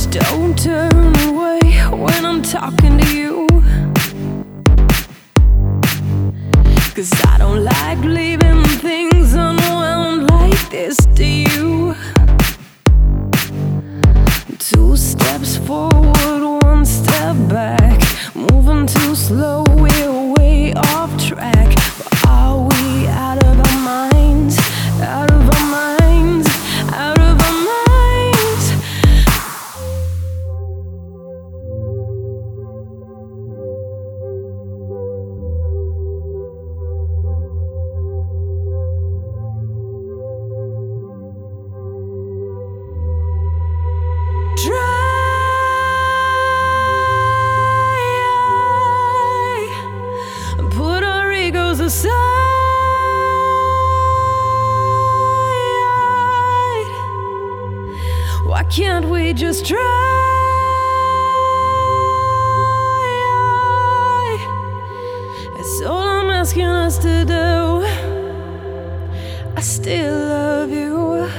Don't turn away when I'm talking to you, 'cause I don't like leaving things unwound like this to you. 2 steps forward, 1 step back, moving too slow, we're way off track. But are we out of our minds? Out of our minds? Out of our minds? Put our egos aside. Why can't we just try? It's all I'm asking us to do. I still love you.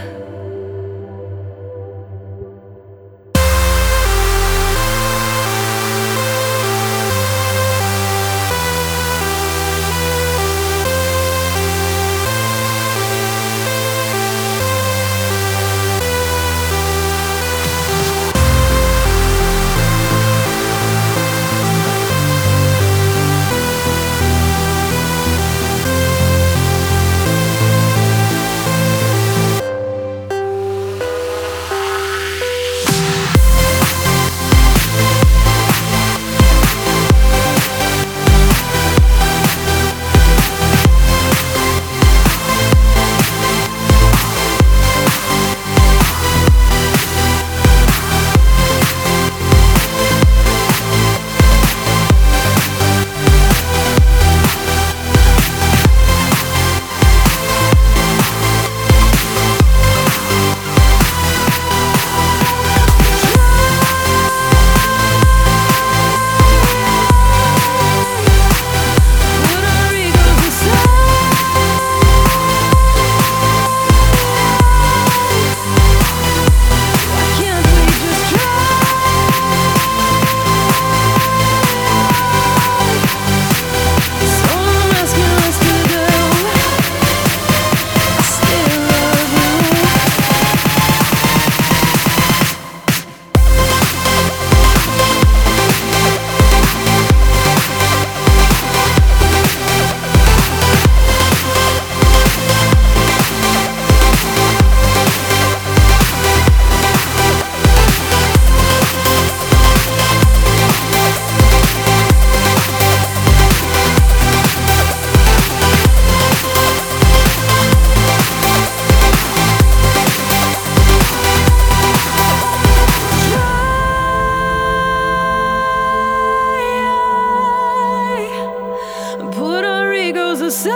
Put our egos aside.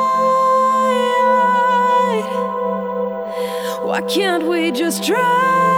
Why can't we just try?